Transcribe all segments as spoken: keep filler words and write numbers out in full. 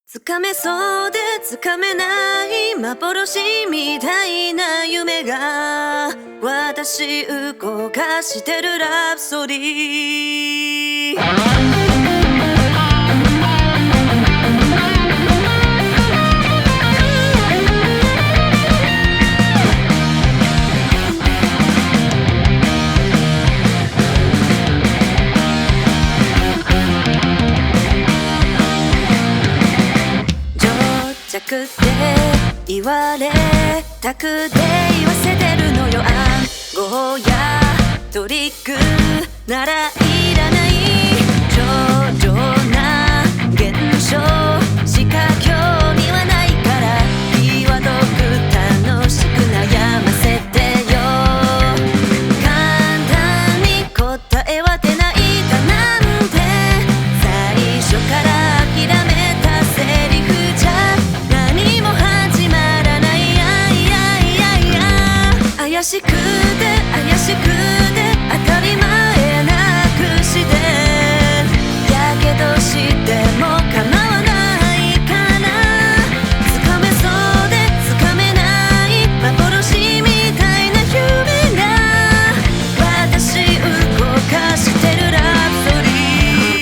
つかめそうでつかめない幻みたいな夢が私動かしてるラプソディ弱って言われたくて言わせてるのよ。暗号やトリックならいらない上々な現象しか興味はないから際どく楽しく悩ませてよ。簡単に答えは出ないだなんて最初から諦めたセリフじゃ何も始まらない。怪しくて怪しくて当たり前なくしてやけどしても構わないかな。つかめそうでつかめない幻みたいな夢が私動かしてるラプソディ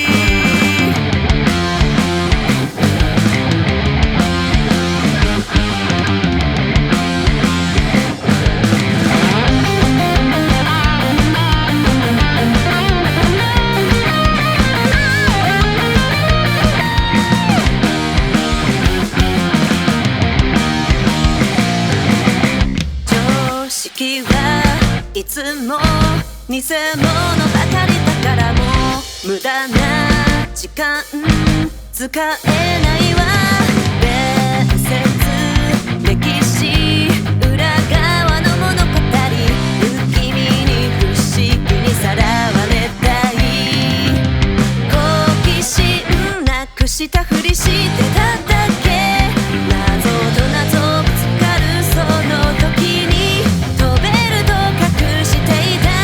いつも偽物ばかりだからもう無駄な時間使えないわ。伝説歴史裏側の物語不気味に不思議にさらわれたい好奇心なくしたふりしてただけ謎と謎ぶつかるその時に飛べると隠していた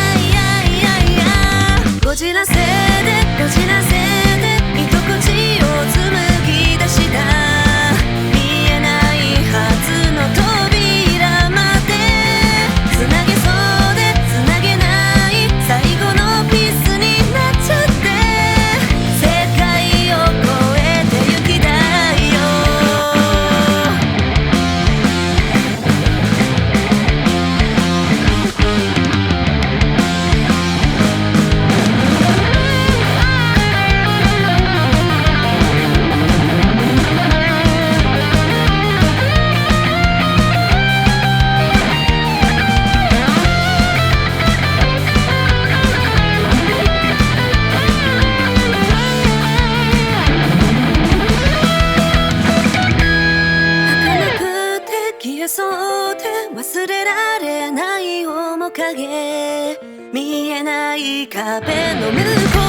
こじらせでこじらせで居心地を紡ぎ出した見えないはずの扉までつなげそうでつなげない最後のピースになっちゃって世界を越えてゆきたいよ。消えそうで忘れられない面影見えない壁の向こう